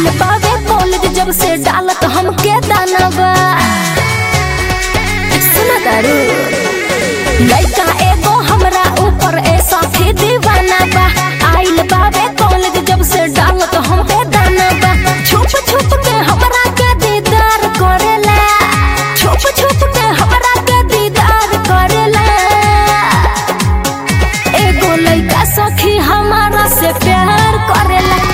आइल बावे कॉलेज जब से डालत हमके दाना बा। सुना तारू लइका एगो हमरा ऊपर ऐसा थी दीवाना बा। आइल बावे कॉलेज जब से डालत हमके दाना बा। छुप छुप के हमरा के दीदार करेला, छुप छुप के हमरा के दीदार करेला। एगो लइका सखी हमारा से प्यार करेला।